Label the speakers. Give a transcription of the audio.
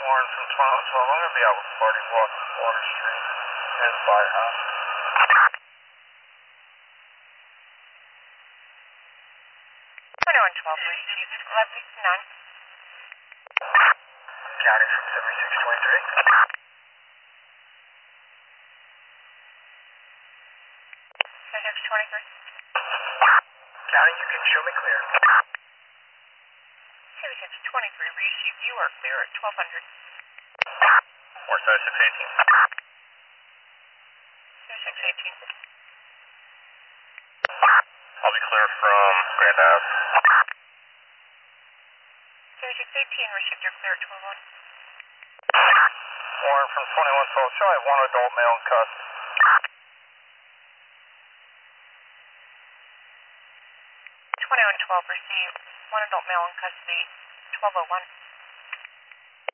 Speaker 1: Warren from 1212. I'm going to be out with Party Walk, Water Street, near the firehouse.
Speaker 2: 2112, receive 1159.
Speaker 1: County from 7623.
Speaker 2: Phoenix 23.
Speaker 1: County, you can show me clear.
Speaker 2: 7623, receive, you are clear at 1200.
Speaker 1: Or 7618.
Speaker 2: 7618.
Speaker 1: I'll be clear from Grand Ave.
Speaker 2: 7618, received, you're clear at 1201.
Speaker 1: Warren from 2112. Show I have one adult male in custody.
Speaker 2: 2112, received, one adult male in custody, 1201.